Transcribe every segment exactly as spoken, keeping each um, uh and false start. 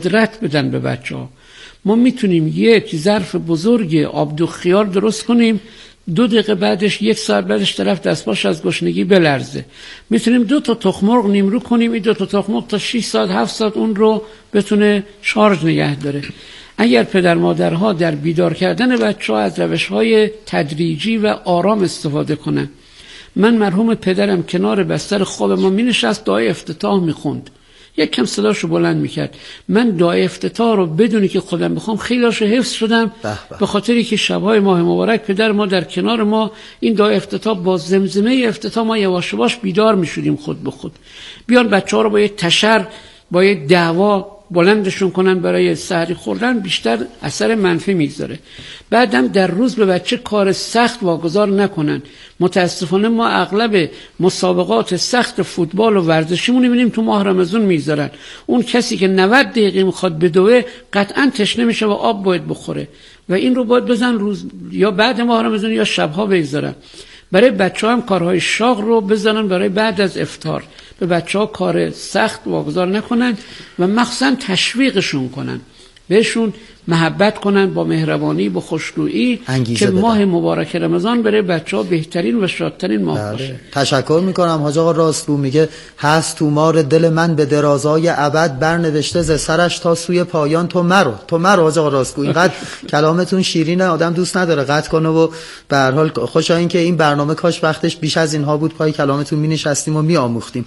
قدرت بدن به بچه‌ها. ما میتونیم یک ظرف بزرگ آبدو خیار درست کنیم، دو دقیقه بعدش یک ساعت بعدش طرف دستپاش از گشنگی بلرزه. میتونیم دو تا تخم مرغ نیمرو کنیم، این دو تا تخم مرغ تا شش ساعت هفت ساعت اون رو بتونه شارژ نگه داره. اگر پدر مادرها در بیدار کردن بچه‌ها از روش‌های تدریجی و آرام استفاده کنن. من مرحوم پدرم کنار بستر خواب ما مینشست، دعای افتتاح میخوند، یک کم صداشو بلند میکرد. من دعای افتتاح رو بدونی که خودم بخوام خیلیاشو حفظ شدم، به خاطری که شبهای ماه مبارک پدر ما در کنار ما این دعای افتتاح با زمزمه افتتاح ما یواش یواش بیدار میشدیم خود به خود. بیان بچه‌ها رو با یه تشر با یه دعوا بلندشون کنن برای سحری خوردن، بیشتر اثر منفی میگذاره. بعدم در روز به بچه کار سخت واگذار نکنن. متاسفانه ما اغلب مسابقات سخت فوتبال و ورزشیمون می‌بینیم تو ماه رمضان میذارن. اون کسی که نود دقیقه میخواد بدوه قطعاً تشنه میشه و آب باید بخوره و این رو باید بزن روز یا بعد ماه رمضان یا شبها بگذارن. برای بچه‌ها هم کارهای شاق رو بزنن برای بعد از افطار. به بچه‌ها کار سخت واگذار نکنن و مخصوصا تشویقشون کنن، بهشون محبت کنن با مهربانی، با خوشرویی که بدن. ماه مبارک رمضان برای بچه‌ها بهترین و شادترین ماه بله. باشه. تشکر میکنم. حاج آقا راستگو میگه هست تومار دل من به درازای ابد، برنوشته ز سرش تا سوی پایان تو مرو تو مرو. حاج آقا راستگو اینقدر کلامتون شیرینه، آدم دوست نداره قطع کنه و به هر حال خوشا این که این برنامه کاش وقتش بیش از اینها بود، پای کلامتون مینشستیم و میآموختیم.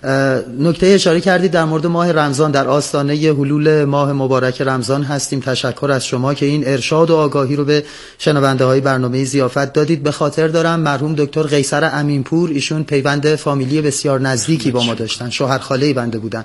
نکته اشاره کردید در مورد ماه رمضان، در آستانه حلول ماه مبارک رمضان هستیم. تشکر از شما که این ارشاد و آگاهی رو به شنونده های برنامه ضیافت دادید. به خاطر دارم مرحوم دکتر قیصر امینپور، ایشون پیوند فامیلی بسیار نزدیکی با ما داشتن، شوهر خاله بنده بودن.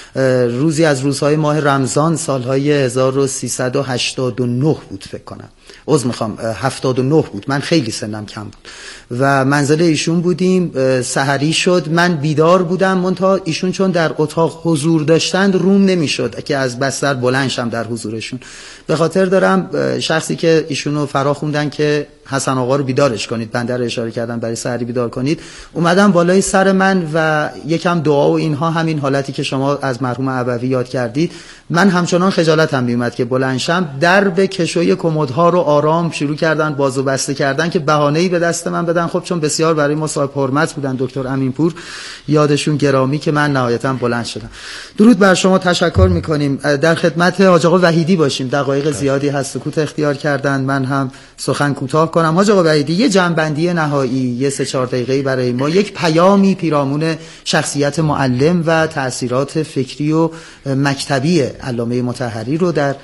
روزی از روزهای ماه رمضان سالهای هزار و سیصد و هشتاد و نه بود فکر کنم، عذر میخوام هفتاد و نه بود، من خیلی سنم کم بود و منزل ایشون بودیم. سحری شد، من بیدار بودم، منتها ایشون چون در اتاق حضور داشتند روم نمیشد که از بستر بلند شم در حضورشون. به خاطر دارم شخصی که ایشونو فرا خوندن که حسن آقا رو بیدارش کنید، بنده رو اشاره کردن برای سحری بیدار کنید، اومدم بالای سر من و یکم دعا و اینها، همین حالتی که شما از مرحوم ابوی یاد کردید. من همچنان خجالتم میومد که بلند شم، درب کشوی کمدها رو آرام شروع کردن باز و بسته کردن که بهانه‌ای به دست من بدن. خب چون بسیار برای ما صاحب حرمت بودن دکتر امینپور، یادشون گرامی، که من نهایتاً بلند شدم. درود بر شما، تشکر میکنیم. در خدمت حاج آقا وحیدی باشیم، دقایق زیادی هست، سکوت اختیار کردن، من هم سخن کوتاه کنم. حاج آقا وحیدی یه جنبندی نهایی، یه سه چهار دقیقه‌ای برای ما، یک پیامی پیرامون شخصیت معلم و تأثیرات فکری و مکتبی علامه مطهری رو در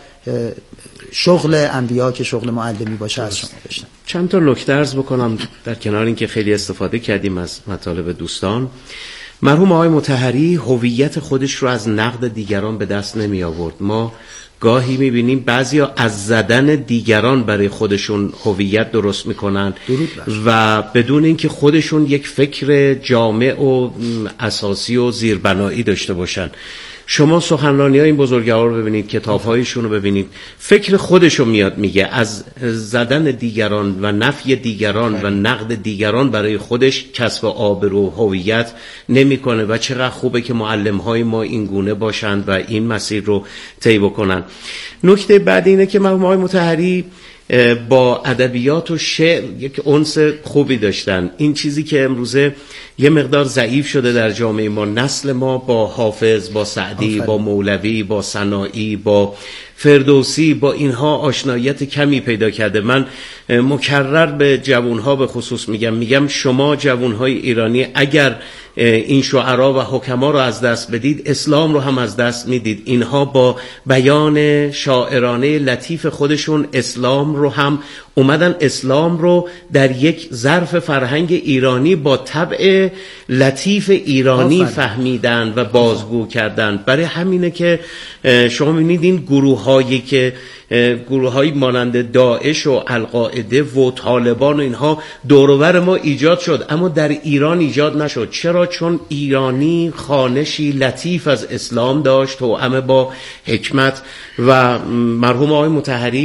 شغل انبیا که شغل معلمی باشه از شما بشنم. چند تا نکته عرض بکنم در کنار اینکه خیلی استفاده کردیم از مطالب دوستان. مرحوم آقای مطهری هویت خودش رو از نقد دیگران به دست نمی آورد. ما گاهی میبینیم بعضیا از زدن دیگران برای خودشون هویت درست میکنن و بدون اینکه خودشون یک فکر جامع و اساسی و زیربنایی داشته باشن. شما سخنرانی‌های این بزرگوار رو ببینید، کتاب‌هایشون رو ببینید، فکر خودشو میاد میگه، از زدن دیگران و نفی دیگران و نقد دیگران برای خودش کسب آبرو و هویت نمی‌کنه و چقدر خوبه که معلم‌های ما این گونه باشند و این مسیر رو طی بکنن. نکته بعد اینه که مرحوم آقای مطهری با ادبیات و شعر یک انس خوبی داشتن. این چیزی که امروزه یه مقدار ضعیف شده در جامعه ما، نسل ما با حافظ، با سعدی، آفرین. با مولوی، با سنایی، با فردوسی، با اینها آشناییت کمی پیدا کرده. من مکرر به جوانها به خصوص میگم میگم شما جوانهای ایرانی اگر این شعرا و حکما رو از دست بدید، اسلام رو هم از دست میدید. اینها با بیان شاعرانه لطیف خودشون اسلام رو هم اومدن، اسلام رو در یک ظرف فرهنگ ایرانی با طبع لطیف ایرانی آفرین. فهمیدن و بازگو کردن. برای همینه که شما می‌بینید این گروه‌هایی که گروه‌هایی مانند داعش و القاعده و طالبان و اینها دور و بر ما ایجاد شد، اما در ایران ایجاد نشد. چرا؟ چون ایرانی خوانشی لطیف از اسلام داشت و همه با حکمت. و مرحوم آقای مطهری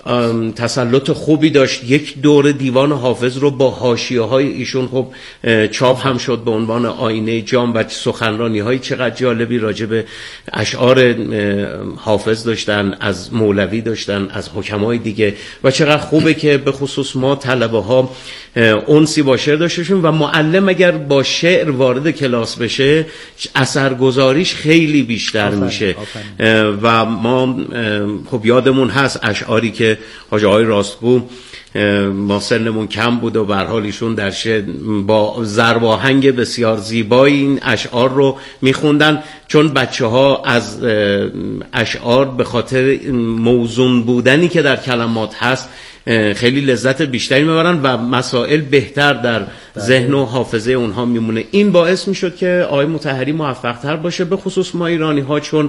تسلط خوبی داشت. یک دور دیوان حافظ رو با حاشیه‌های ایشون خب چاپ هم شد به عنوان آینه جام و سخنرانی‌های چقدر جالبی راجع به اشعار حافظ داشتن، از مولوی داشتن، از حکمای دیگه و چقدر خوبه که به خصوص ما طلبه‌ها انسی با شعر داشتیم و معلم اگر با شعر وارد کلاس بشه اثرگذاریش خیلی بیشتر آفرین. میشه آفرین. و ما خب یادمون هست اشعاری که حاج آقای راستگو ما سنمون کم بود و به هر حال ایشون در شعر با ضرب آهنگ بسیار زیبایی این اشعار رو میخوندن، چون بچه ها از اشعار به خاطر موزون بودنی که در کلمات هست خیلی لذت بیشتری میبرن و مسائل بهتر در ذهن و حافظه اونها میمونه. این باعث میشد که آقای مطهری موفق تر باشه، به خصوص ما ایرانی ها چون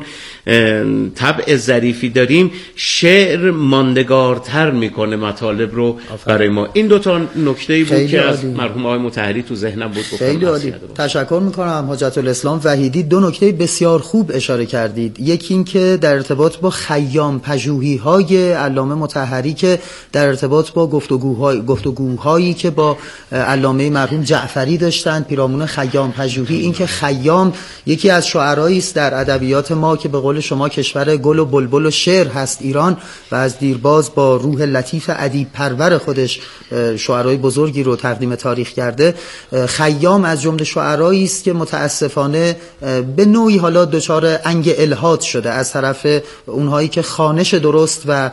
طبع ظریفی داریم ماندگارتر ماندگارتر میکنه مطالب رو برای ما. این دو تا نکته‌ای بود که از مرحوم آقای مطهری تو ذهنم بود. خیلی عالی، تشکر میکنم حجت الاسلام وحیدی. دو نکته بسیار خوب اشاره کردید. یکی این که در ارتباط با خیام پژوهی‌های علامه مطهری که در ارتباط با گفتگوهای گفتگوهایی که با علامه مرحوم جعفری داشتند، پیرامون خیام پژوهی، این که خیام یکی از شاعرایی است در ادبیات ما که به قول شما کشور گل و بلبل و شعر هست ایران و از دیرباز با روح لطیف ادیب پرور خودش شاعرای بزرگی رو تقدیم تاریخ کرده. خیام از جمله شاعرایی است که متاسفانه به نوعی حالا دچار انگ الحاد شده از طرف اونهایی که خوانش درست و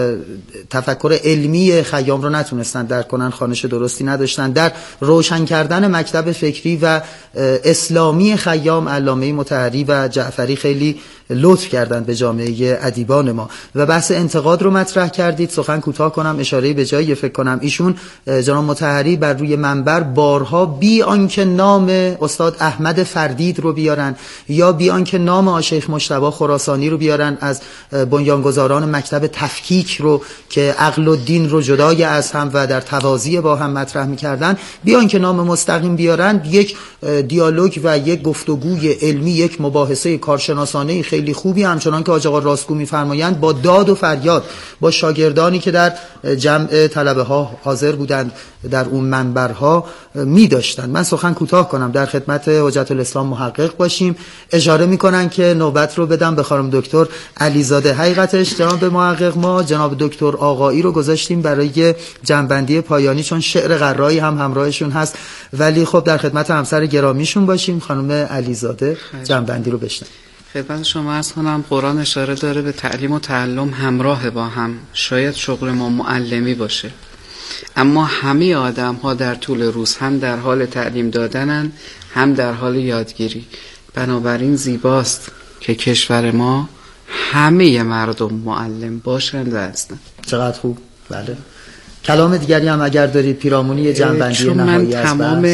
تفکر علمی خیام رو نتونستن درک کنن، خوانش درستی نداشتن. در روشن کردن مکتب فکری و اسلامی خیام علامه مطهری و جعفری خیلی لطف کردند به جامعه ادیبان ما. و بحث انتقاد رو مطرح کردید، سخن کوتاه کنم، اشاره به جایی فکر کنم ایشون جناب مطهری بر روی منبر بارها بی آنکه نام استاد احمد فردید رو بیارن یا بی آنکه نام آشیخ مجتبی خراسانی رو بیارن، از بنیانگذاران مکتب تفکیک رو که عقل و دین رو جدای از هم و در توازی با هم مطرح می‌کردن، بی آنکه نام مستقیم بیارن، یک دیالوگ و یک گفتگوی علمی، یک مباحثه کارشناسانه خیلی خوبی همچنان که حاج آقا راستگو می‌فرمایند با داد و فریاد با شاگردانی که در جمع طلبه ها حاضر بودند در اون منبرها می داشتن. من سخن کوتاه کنم، در خدمت حجت الاسلام محقق باشیم. اشاره میکنن که نوبت رو بدم به خانم دکتر علیزاده. حقیقتش جناب محقق ما جناب دکتر آقایی رو گذاشتیم برای جنبندی پایانی چون شعر قرایی هم همراهشون هست، ولی خب در خدمت همسر گرامیشون باشیم. خانم علیزاده جنبندی رو بشنویم. خدمت شما عرض کنم قرآن اشاره داره به تعلیم و تعلم همراه با هم. شاید شغل ما معلمی باشه، اما همه آدم ها در طول روز هم در حال تعلیم دادنن هم در حال یادگیری. بنابراین زیباست که کشور ما همه مردم معلم باشند و هستند. چقدر خوب. بله، کلام دیگری هم اگر دارید پیرامونی جنبندی نهایی از تمام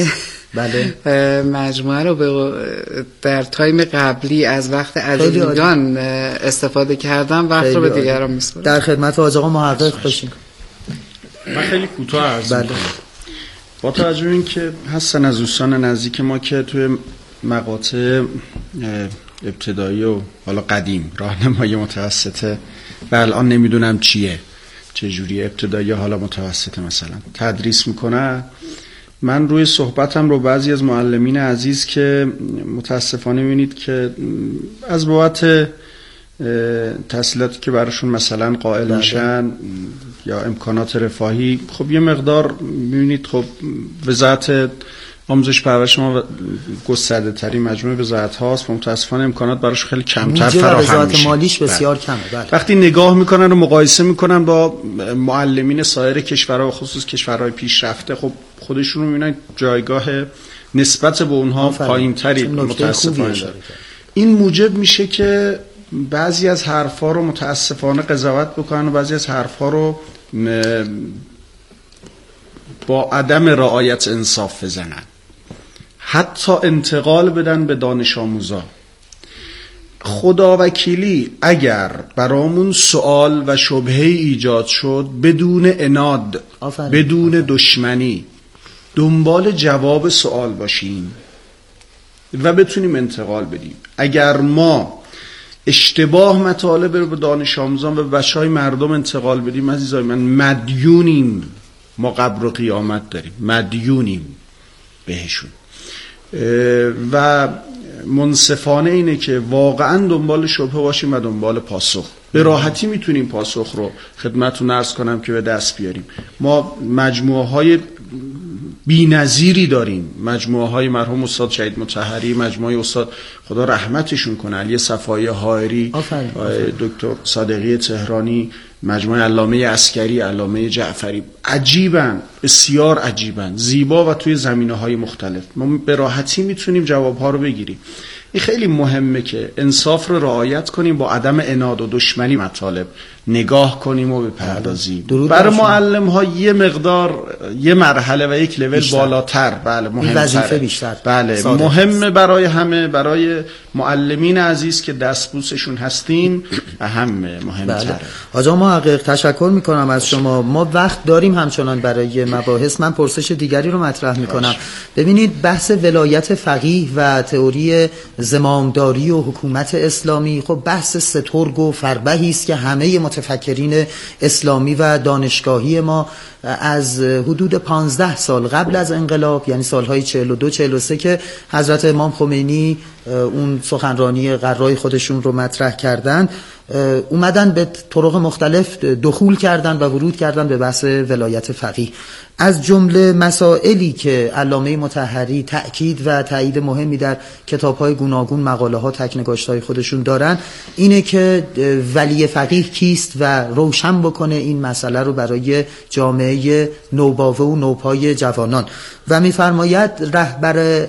بله مجموعه رو به در تایم قبلی از وقت عزیزان استفاده کردم، وقت رو به دیگران میسپارم. در خدمت حاج آقا محقق باشیم. من خیلی کوتاه عرض بله. می‌کنم. با توجه به اینکه هستن از دوستان نزدیک ما که توی مقاطع ابتدایی و حالا قدیم راهنمای متوسطه و الان نمیدونم چیه، چه جوری ابتدایی حالا متوسطه مثلا تدریس میکنن، من روی صحبتم رو بعضی از معلمین عزیز که متاسفانه میبینید که از بابت تحصیلاتی که براشون مثلا قائل میشن یا امکانات رفاهی، خب یه مقدار میبینید خب وزارت آموزش پرورش ما گسترده ترین مجموعه وزارت هاست و متاسفانه امکانات براش خیلی کمتر فراهم میشه. مالیش بسیار کمه. بله. وقتی نگاه میکنن و مقایسه میکنن با معلمین سایر کشورها و خصوص کشورهای پیشرفته، خب خودشون رو میبینن جایگاه نسبت به اونها پایینتری متاسفانه داره. این موجب میشه که بعضی از حرفا رو متاسفانه قضاوت بکنن و بعضی از حرفا رو با عدم رعایت انصاف بزنن، حتی انتقال بدن به دانش آموزا. خدا وکیلی اگر برامون سوال و شبهه ایجاد شد بدون عناد، بدون دشمنی دنبال جواب سوال باشیم و بتونیم انتقال بدیم. اگر ما اشتباه مطالب رو به دانش آموزان و بچهای مردم انتقال بدیم. عزیزای من مدیونیم، ما قبر و قیامت داریم، مدیونیم بهشون و منصفانه اینه که واقعا دنبال شبهه باشیم و دنبال پاسخ. به راحتی میتونیم پاسخ رو خدمتتون عرض کنم که به دست بیاریم. ما مجموعه های بی‌نظیری داریم، مجموعه های مرحوم استاد شهید مطهری، مجموعه استاد خدا رحمتشون کنه علی صفایی حائری، دکتر صادقی تهرانی، مجموعه علامه عسکری، علامه جعفری، عجیبن، بسیار عجیبن، زیبا و توی زمینه‌های مختلف. ما به راحتی میتونیم جوابها رو بگیریم. این خیلی مهمه که انصاف رو رعایت کنیم، با عدم عناد و دشمنی مطالب نگاه کنیم و بپردازیم. برای معلم ها یه مقدار، یه مرحله و یک لول بالاتر، بله مهمتره، وظیفه بیشتر، بله مهمه برای همه، برای معلمین عزیز که دستبوسشون هستیم اهم مهمتره. بله. آقا محقق تشکر میکنم از شما. ما وقت داریم همچنان برای مباحث. من پرسش دیگری رو مطرح میکنم. ببینید بحث ولایت فقیه و تئوری زمامداری و حکومت اسلامی، خب بحث سترگ و فربهی است که همه متفکرین اسلامی و دانشگاهی ما از حدود پانزده سال قبل از انقلاب، یعنی سالهای چهل و دو چهل و سه که حضرت امام خمینی اون سخنرانی قرای خودشون رو مطرح کردن، اومدن به طرق مختلف دخول کردن و ورود کردن به بحث ولایت فقیه. از جمله مسائلی که علامه مطهری تأکید و تایید مهمی در کتاب‌های گوناگون، مقاله‌ها، تکنگاشت‌های خودشون دارن اینه که ولی فقیه کیست و روشن بکنه این مسئله رو برای جامعه نوباوه و نوپای جوانان و می‌فرماید رهبر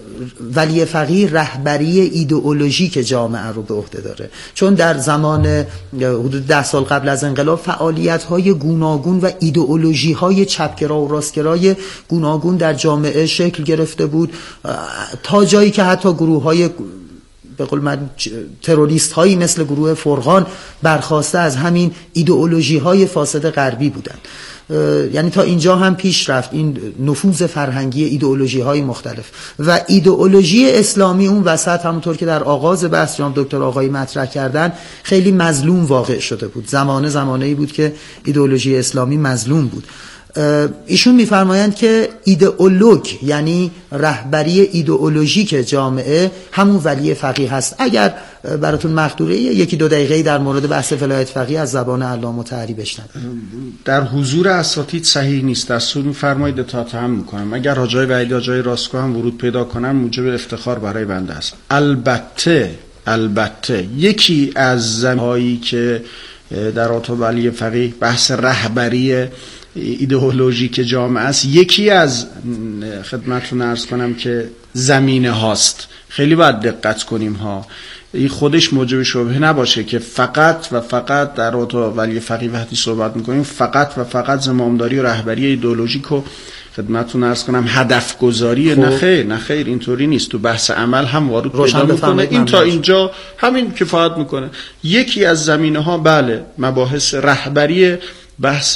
ولی فقیه رهبری ایدئولوژیک جامعه رو به عهده داره، چون در زمان حدود ده سال قبل از انقلاب فعالیت‌های گوناگون و ایدئولوژی‌های چپگرا و راستگرای گوناگون در جامعه شکل گرفته بود، تا جایی که حتی گروه‌های به قول من تروریست هایی مثل گروه فرقان برخواسته از همین ایدئولوژی های فاسد غربی بودند. یعنی تا اینجا هم پیش رفت این نفوذ فرهنگی ایدئولوژی های مختلف و ایدئولوژی اسلامی اون وسط، همونطور که در آغاز بحث جناب دکتر آقایی مطرح کردن، خیلی مظلوم واقع شده بود. زمانه زمانه‌ای بود که ایدئولوژی اسلامی مظلوم بود. ایشون میفرمایند که ایدئولوگ یعنی رهبری ایدئولوژیک جامعه همون ولی فقیه هست. اگر براتون مقدوره یکی دو دقیقه در مورد بحث ولایت فقیه از زبان علامه مطهری بشنوید. در حضور اساتید صحیح نیست. دستور میفرمایید اطاعت هم میکنم. اگر حاجای وحیدی، حاجای راستگو هم ورود پیدا کنن موجب افتخار برای بنده است. البته البته یکی از زمینهایی که در آتا ولی فقیه بحث رهبری ایدئولوژیک جامعه است، یکی از خدمتتون عرض کنم که زمینه هاست. خیلی باید دقت کنیم ها، این خودش موجب شبهه نباشه که فقط و فقط در آتا ولی فقیه وقتی صحبت میکنیم فقط و فقط زمامداری و رهبری ایدئولوژیک رو خدمتتون عرض کنم هدف گذاری. نه خیر نه خیر اینطوری نیست. تو بحث عمل هم وارد پیدا میکنه. این تا اینجا همین کفایت میکنه. یکی از زمینه ها بله مباحث رهبری بحث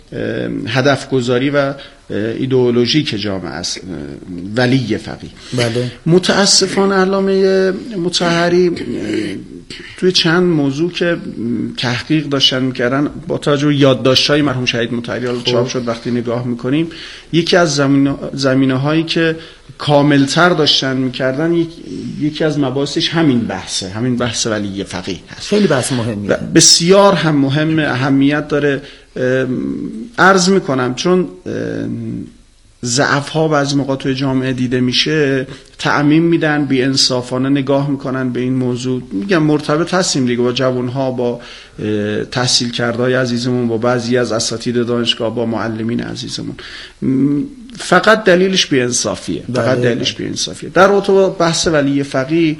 هدف گذاری و ایدئولوژیک جامعه است ولی فقیه. بله. متاسفانه علامه مطهری توی چند موضوع که تحقیق داشتن میکردن با توجه یادداشت‌های مرحوم شهید مطهری رو چاپ شد، وقتی نگاه میکنیم یکی از زمینه, زمینه هایی که کاملتر داشتن میکردن یک، یکی از مباحثش همین بحثه، همین بحث ولی فقیه هست. خیلی بحث مهمیه، بسیار هم مهم، اهمیت داره. عرض میکنم چون ضعف ها بعضی موقع توی جامعه دیده میشه، تعمیم میدن، بی انصافانه نگاه میکنن به این موضوع. میگم مرتبط هستیم دیگه با جوان ها، با تحصیل کردهای عزیزمون، با بعضی از اساتید دانشگاه، با معلمین عزیزمون. فقط دلیلش بی انصافیه، فقط دلیلش بی انصافیه. در رابطه بحث ولی فقیه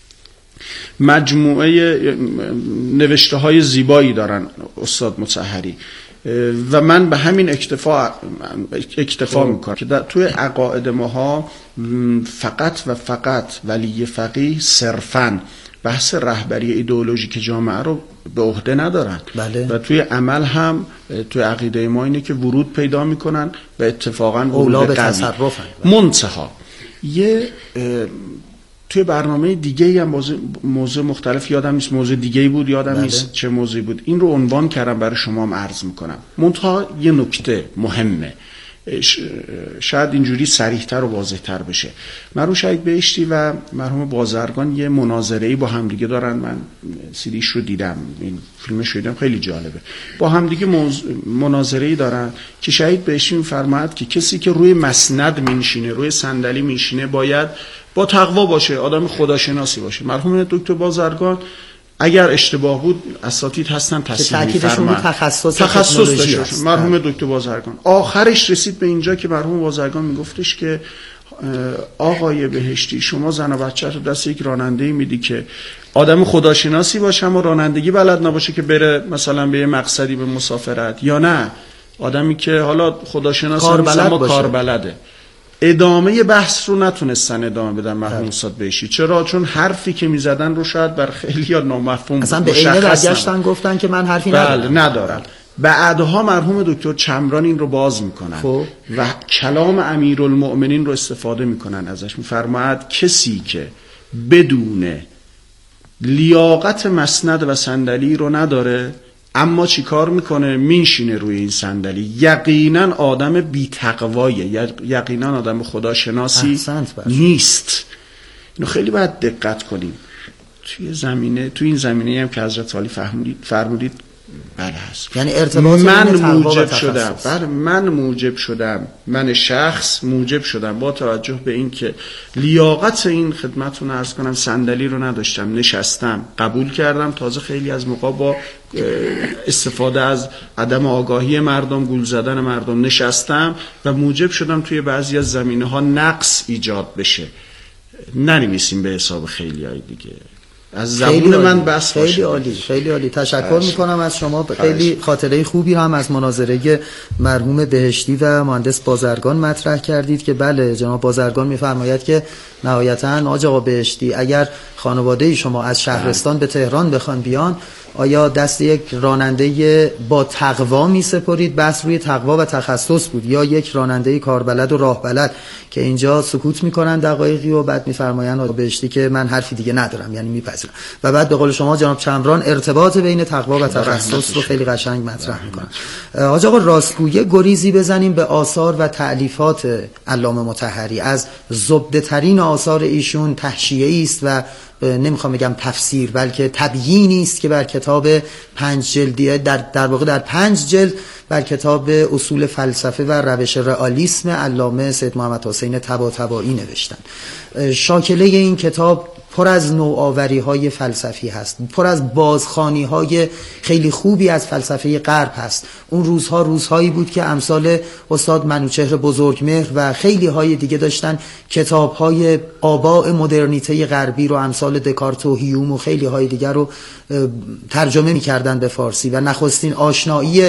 مجموعه نوشته های زیبایی دارن استاد مطهری و من به همین اکتفا اکتفا میکنم که در توی عقاید ماها فقط و فقط ولی فقیه صرفاً بحث رهبری ایدئولوژیک جامعه رو به عهده ندارن. بله. و توی عمل هم توی عقیده ما اینه که ورود پیدا میکنن و اتفاقاً ورود قوی. منتها یه توی برنامه دیگه ای هم موضوع, موضوع مختلف یادم نیست، موضوع دیگه ای بود یادم بله. نیست چه موضوعی بود، این رو عنوان کردم برای شما هم عرض میکنم. منتها یه نکته مهمه، شاید اینجوری صریح‌تر و واضح‌تر بشه. مرحوم شهید بهشتی و مرحوم بازرگان یه مناظره‌ای با همدیگه دارن، من سیدیش رو دیدم، این فیلمش رو دیدم، خیلی جالبه. با همدیگه موز... مناظره‌ای دارن که شهید بهشتی می‌فرماید که کسی که روی مسند میشینه، روی صندلی میشینه، باید با تقوا باشه، آدم خداشناسی باشه. مرحوم دکتر بازرگان اگر اشتباه بود اساتید هستن تصحیح می‌فرمایند، تخصص تخصص داشته. مرحوم دکتر بازرگان آخرش رسید به اینجا که مرحوم بازرگان میگفتش که آقای بهشتی شما زن و بچه رو دست یک راننده‌ای میدی که آدم خداشناسی باشه اما رانندگی بلد نباشه که بره مثلا به یه مقصدی به مسافرت، یا نه آدمی که حالا خداشناسی اما کار بلده. ادامه بحث رو نتونستن ادامه بدن مرحوم استاد بهشتی. چرا؟ چون حرفی که میزدن رو شاید بر خیلی ها نامفهوم اصلا به اینه برگشتن گفتن که من حرفی ندارم. بله ندارن. بعدها مرحوم دکتر چمران این رو باز میکنن خوب. و کلام امیرالمؤمنین رو استفاده میکنن ازش. میفرماید کسی که بدون لیاقت مسند و صندلی رو نداره اما چی کار میکنه؟ میشینه روی این صندلی، یقینا آدم بی تقوایه، یقینا آدم خداشناسی نیست. اینو خیلی باید دقت کنیم. توی زمینه توی این زمینه هم که حضرت عالی فرمودید فرمودید بله هست. یعنی ارتباط من موجب شدم بله من موجب شدم من شخص موجب شدم با توجه به این که لیاقت این خدمتتون عرض کنم صندلی رو نداشتم، نشستم، قبول کردم، تازه خیلی از موقع با استفاده از عدم آگاهی مردم، گول زدن مردم نشستم و موجب شدم توی بعضی از زمینه‌ها نقص ایجاد بشه. ننویسیم به حساب خیلیای دیگه، از زبون من بس خیلی باشه. عالی، خیلی عالی. تشکر میکنم از شما. خیلی خاطره خوبی هم از مناظره مرحوم بهشتی و مهندس بازرگان مطرح کردید که بله جناب بازرگان میفرماید که نهایتاً آج آقا بهشتی اگر خانواده شما از شهرستان به تهران بخوان بیان، آیا دست یک راننده با تقوا می سپرید؟ بس روی تقوا و تخصص بود، یا یک راننده کاربلد و راهبلد که اینجا سکوت میکنن دقایقی و بعد میفرمایند آقا بهشتی که من حرفی دیگه ندارم، یعنی میپذیرم. و بعد به قول شما جناب چمران ارتباط بین تقوا و تخصص رو خیلی قشنگ مطرح میکنن. آقا آقا راستگویی گریزی بزنیم به آثار و تألیفات علامه مطهری. از زبده ترین آثار ایشون تحشیه‌ای است و نمیخوام بگم تفسیر بلکه تبیینی است که بر کتاب پنج جلدی در در واقع در پنج جلد بر کتاب اصول فلسفه و روش رئالیسم علامه سید محمد حسین طباطبایی نوشتن. شاکله این کتاب پر از نوآوری‌های فلسفی هست، پر از بازخوانی‌های خیلی خوبی از فلسفه غرب هست. اون روزها روزهایی بود که امثال استاد منوچهر بزرگمهر و خیلی های دیگه داشتن کتاب‌های آباء مدرنیته غربی رو، امثال دکارت و هیوم و خیلی های دیگر رو ترجمه می‌کردن به فارسی و نخستین آشنایی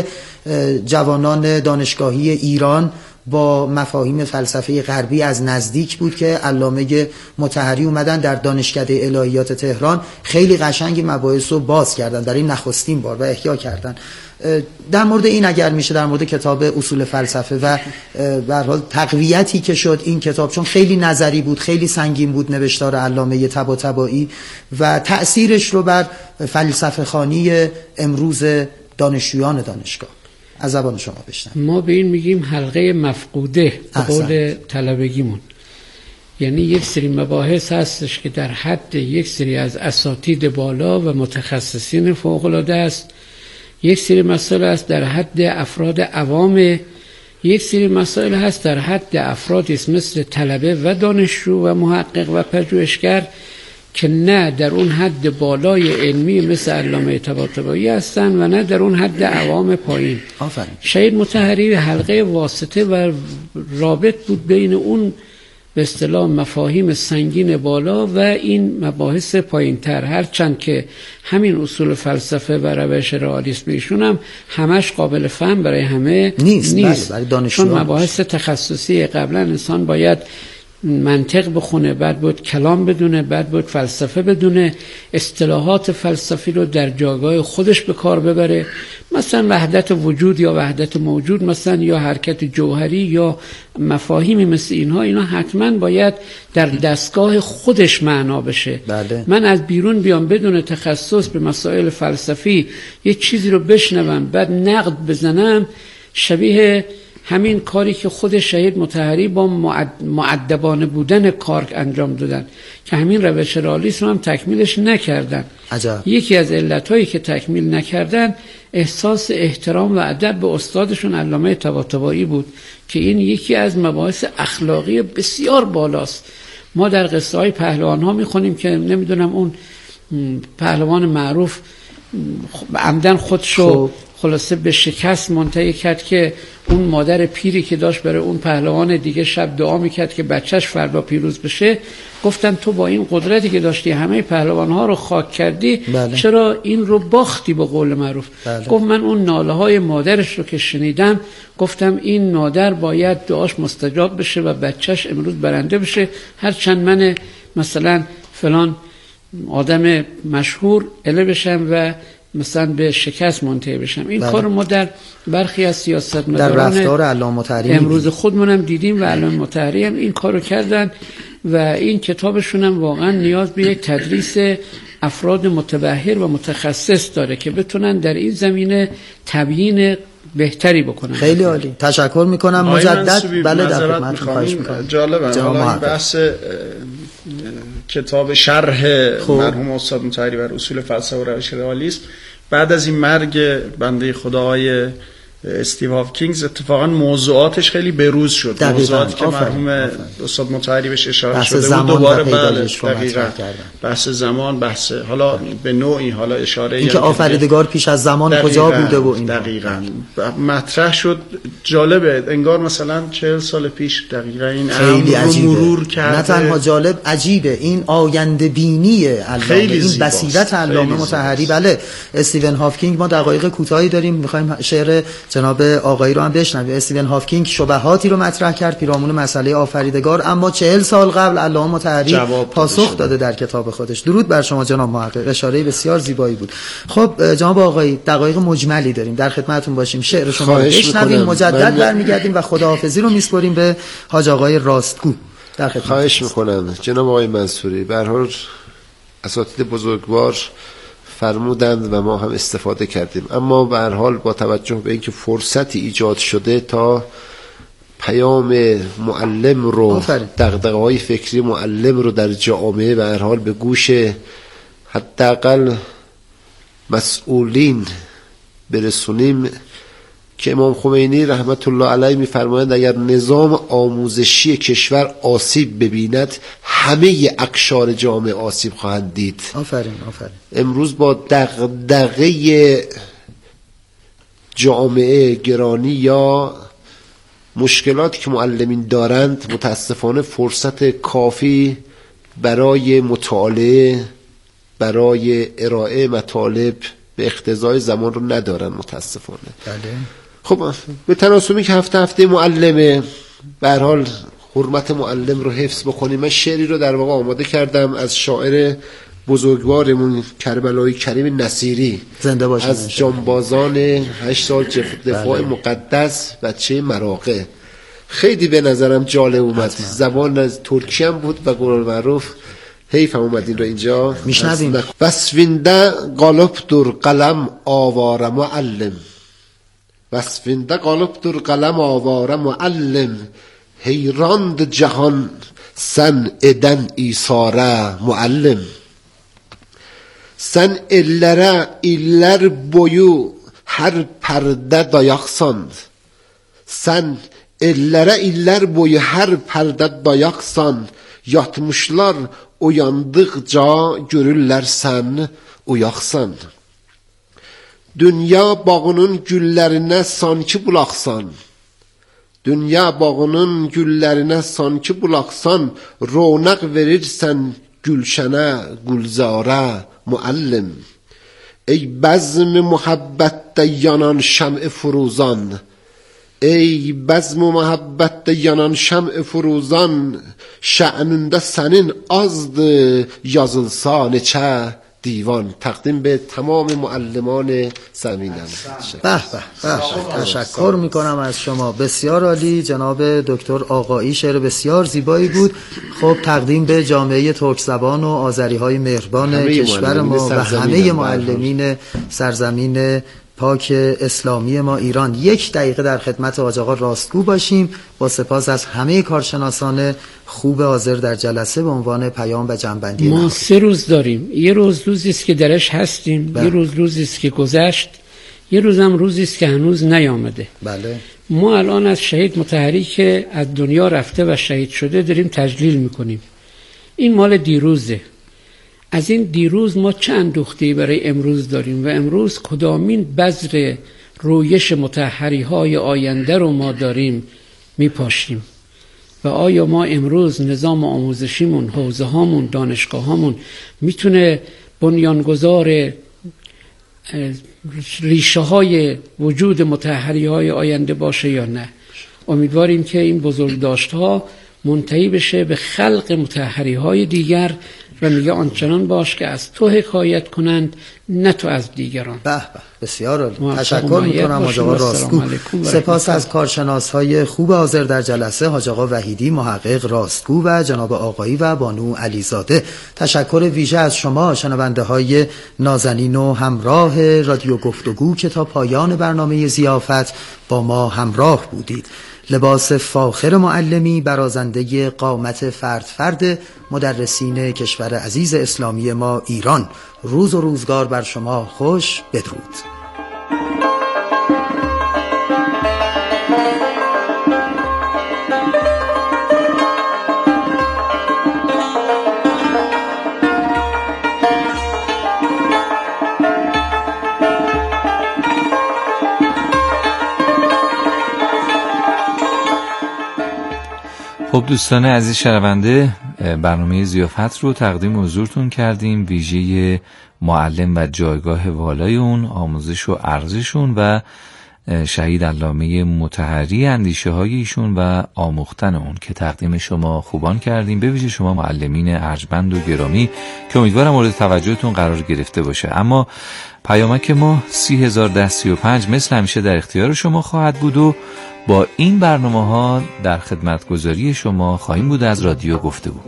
جوانان دانشگاهی ایران با مفاهیم فلسفه غربی از نزدیک بود که علامه مطهری اومدن در دانشکده الهیات تهران خیلی قشنگ مباحث رو باز کردن در این نخستین بار و احیا کردن. در مورد این اگر میشه در مورد کتاب اصول فلسفه و به هر حال تقویتی که شد این کتاب، چون خیلی نظری بود، خیلی سنگین بود نوشتار علامه طباطبایی و تأثیرش رو بر فلسفه خوانی امروز دانشجویان دانشگاه از زبان شما بشنویم. ما به این میگیم حلقه مفقوده به قول طلبگیمون. یعنی یک سری مباحث هستش که در حد یک سری از اساتید بالا و متخصصین فوق العاده است، یک سری مسائل است در حد افراد عوام، یک سری مسائل هست در حد افرادی است مثل طلبه و دانشجو و محقق و پژوهشگر که نه در اون حد بالای علمی مثل علامه طباطبایی هستن و نه در اون حد عوام پایین. آفرین. شهید مطهری حلقه واسطه و رابط بود بین اون به اصطلاح مفاهیم سنگین بالا و این مباحث پایین‌تر، هرچند که همین اصول فلسفه و روش رئالیسم ایشون هم همش قابل فهم برای همه نیست, نیست. بله، برای چون مباحث تخصصی قبلا انسان باید منطق بخونه، بعد باید کلام بدونه، بعد باید فلسفه بدونه، اصطلاحات فلسفی رو در جایگاه خودش به کار ببره، مثلا وحدت وجود یا وحدت موجود مثلا، یا حرکت جوهری یا مفاهیمی مثل اینها، اینا حتما باید در دستگاه خودش معنا بشه. بله. من از بیرون بیام بدون تخصص به مسائل فلسفی یه چیزی رو بشنوم بعد نقد بزنم، شبیه همین کاری که خود شهید مطهری با مؤدبانه بودن کار انجام دادن که همین روش رئالیسم هم تکمیلش نکردن. عجب. یکی از علتهایی که تکمیل نکردن احساس احترام و ادب به استادشون علامه طباطبایی بود که این یکی از مباحث اخلاقی بسیار بالاست. ما در قصه های پهلوان ها میخونیم که نمیدونم اون پهلوان معروف عمدن خودشو خلاصه به شکست منتهی کرد که اون مادر پیری که داشت برای اون پهلوان دیگه شب دعا میکرد که بچهش فردا پیروز بشه، گفتن تو با این قدرتی که داشتی همه پهلوانها رو خاک کردی، بله. چرا این رو باختی به قول معروف؟ بله. گفت من اون ناله های مادرش رو که شنیدم گفتم این مادر باید دعاش مستجاب بشه و بچهش امروز برنده بشه، هرچند من مثلا فلان آدم مشهور اله بشم و مثلا به شکست منتهی بشم. این بله. کار ما در برخی از سیاستمداران در رفتار علامه مطهری امروز خودمونم دیدیم و علامه مطهری هم این کارو کردن و این کتابشون هم واقعا نیاز به یک تدریس افراد متبحر و متخصص داره که بتونن در این زمینه تبیین بهتری بکنن. خیلی عالی، تشکر میکنم مجدد. بله در خدمت، خواهش میکنم. جالبه حالا این بحث کتاب شرح مرحوم استاد مطهری بر اصول فلسفه و روش رئالیسم بعد از این مرگ بنده خدای استیو هاوکینگز اتفاقا موضوعاتش خیلی بروز شد. موضوعاتی که مرحوم استاد مطهری بهش اشاره شده بود دوباره بله دقیقاً بحث زمان، بحث حالا به نوعی حالا اشاره اینکه آفریدگار پیش از زمان کجا بوده و این دقیقاً مطرح شد. جالبه انگار مثلا چهل سال پیش دقیقاً این خیلی عجیبه. مرور کرده. نه تنها جالب، عجیبه این آینده بینی علامه، این بصیرت علامه مطهری. بله استیون هاوکینگ، ما دقایق کوتاهی داریم، می‌خوایم شعر جناب آقایی رو هم بشنویم. استیون هاوکینگ شبهاتی رو مطرح کرد پیرامون مسئله آفریدگار، اما چهل سال قبل علامه مطهری پاسخ داده در کتاب خودش. درود بر شما جناب محقق، اشاره بسیار زیبایی بود. خب جناب آقایی دقایق مجملی داریم، در خدمتتون باشیم. شعر شما رو بشنویم، مجدد برمیگردیم و خداحافظی رو میسپاریم به حاج آقای راستگو. در خدمت. خواهش میکنم جناب آقای منصوری. به هر حال اساتید بزرگوار فرمودند و ما هم استفاده کردیم، اما به هر حال با توجه به اینکه فرصتی ایجاد شده تا پیام معلم رو، دغدغه‌های فکری معلم رو در جامعه به هر حال به گوش حداقل مسئولین برسونیم، که امام خمینی رحمت الله علیه می‌فرمایند اگر نظام آموزشی کشور آسیب ببیند همه اقشار جامعه آسیب خواهند دید. آفرین آفرین. امروز با دغدغه جامعه گرانی یا مشکلاتی که معلمین دارند متاسفانه فرصت کافی برای مطالعه، برای ارائه مطالب به اقتضای زمان رو ندارن متاسفانه. بله. خب به تناسبی که هفته هفته معلمه، به هر حال حرمت معلم رو حفظ بکنیم. من شعری رو در واقع آماده کردم از شاعر بزرگوارمون کربلایی کریم نصیری، زنده باشه، از جانبازان هشت سال دفاع مقدس بچه مراغه. خیلی به نظرم جالب اومد، زبان از ترکی هم بود و قول معروف حیفم اومد این رو اینجا میشنویم. وسفینده قالب در قلم آواره معلم، وسفینده قالب در قلم آواره معلم، حیراند جهان سن eden ایساره معلم. Sen ellere iller boyu her perde dayaksan, sen ellere iller boyu her perde dayaksan, yatmışlar uyandıkça görürler sen uyaksan. Dünya bağının güllerine sanki bulaksan, dünya bağının güllerine sanki bulaksan, ronak verirsen gülşene gülzare معلم. ای بزم محبت yanan şam-ı فروزان، ey بزم و محبت yanan şam فروزان شأنında senin azdı yazılsa neçe دیوان. تقدیم به تمام معلمان زمینم. به به به تشکر میکنم از شما، بسیار عالی جناب دکتر آقایی، شعر بسیار زیبایی بود. خب تقدیم به جامعه ترک زبان و آذری های مهربان کشور ما و همه معلمین سرزمین پاک اسلامی ما ایران. یک دقیقه در خدمت حاج آقا راستگو باشیم با سپاس از همه کارشناسان خوب حاضر در جلسه به عنوان پیام و جنبندی. ما سه روز داریم، یه روز روزی است که درش هستیم، بله. یه روز روزی است که گذشت، یه روزم روزی است که هنوز نیامده. بله. ما الان از شهید مطهری که از دنیا رفته و شهید شده داریم تجلیل میکنیم. این مال دیروزه. از این دیروز ما چه اندوخته‌ای برای امروز داریم و امروز کدامین بذر رویش مطهری های آینده رو ما داریم میپاشیم و آیا ما امروز نظام آموزشیمون، حوزه هامون، دانشگاه هامون میتونه بنیانگذار ریشه های وجود مطهری های آینده باشه یا نه؟ امیدواریم که این بزرگداشت ها منتهی بشه به خلق مطهری های دیگر و میگه آنچنان باش که از تو حکایت کنند نه تو از دیگران. به به بسیار عالی. تشکر میکنم حاج آقا راستگو. سپاس از کارشناس های خوب حاضر در جلسه، حاج آقا وحیدی محقق راستگو و جناب آقایی و بانو علیزاده. تشکر ویژه از شما شنونده های نازنین و همراه رادیو گفتگو که تا پایان برنامه ضیافت با ما همراه بودید. لباس فاخر معلمی برازنده قامت فرد فرد مدرسین کشور عزیز اسلامی ما ایران. روز و روزگار بر شما خوش. بدرود. خب دوستان عزیز شنونده، برنامه ضیافت رو تقدیم حضورتون کردیم، ویژه معلم و جایگاه والای اون، آموزش و ارزششون و شهید علامه مطهری، اندیشه های ایشون و آموختن اون که تقدیم شما خوبان کردیم، به ویژه شما معلمین ارجمند و گرامی که امیدوارم مورد توجهتون قرار گرفته باشه. اما پیامک ما سی هزار ده سی و پنج مثل همیشه در اختیار شما خواهد بود و با این برنامه ها در خدمتگزاری شما خواهیم بود از رادیو گفتگو.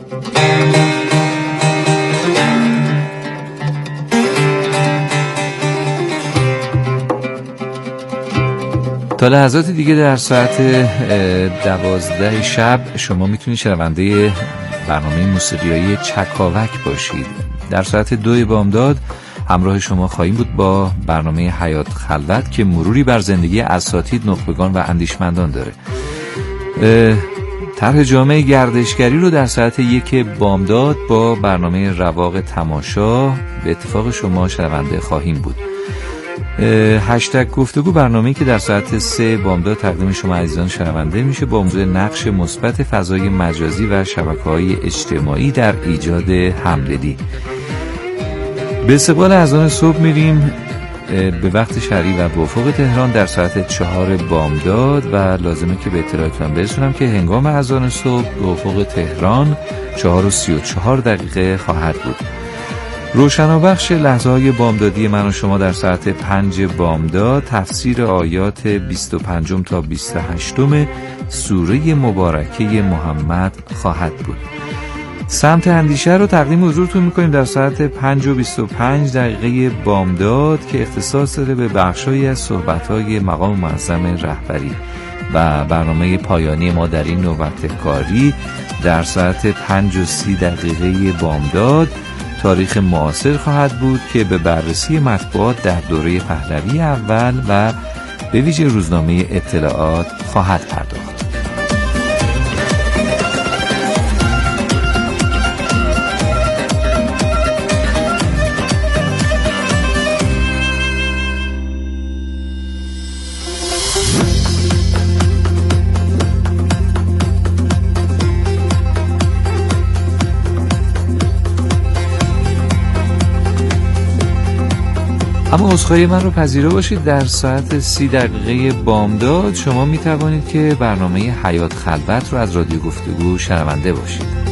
تا لحظات دیگه در ساعت دوازده شب شما میتونید شنونده برنامه موسیقیایی چکاوک باشید. در ساعت دو بامداد همراه شما خواهیم بود با برنامه حیات خلوت که مروری بر زندگی اساتید، نخبگان و اندیشمندان داره. طرح جامعه گردشگری رو در ساعت یک بامداد با برنامه رواق تماشا به اتفاق شما شنونده خواهیم بود. هشتگ گفتگو برنامه‌ای که در ساعت سه بامداد تقدیم شما عزیزان شنونده میشه با موضوع نقش مثبت فضای مجازی و شبکه‌های اجتماعی در ایجاد همدلی. به استقبال اذان صبح میریم به وقت شرعی و به افق تهران در ساعت چهار بامداد و لازمه که به اطلاعتون برسونم که هنگام اذان صبح به افق تهران چهار و سی و چهار دقیقه خواهد بود. روشنابخش لحظه های بامدادی من و شما در ساعت پنج بامداد تفسیر آیات بیست و پنج تا بیست و هشت سوره مبارکه محمد خواهد بود. سمت اندیشه رو تقدیم حضورتون میکنیم در ساعت پنج و بیست و پنج دقیقه بامداد که اختصاص داره به بخشایی از صحبت‌های مقام معظم رهبری و برنامه پایانی ما در این نوبت کاری در ساعت پنج و سی دقیقه بامداد تاریخ معاصر خواهد بود که به بررسی مطبوعات در دوره پهلوی اول و به ویژه روزنامه اطلاعات خواهد پرداخت. اما عذرخواهی من رو پذیرا باشید، در ساعت سی دقیقه بامداد شما می توانید که برنامه حیات خلوت رو از رادیو گفتگو شنونده باشید.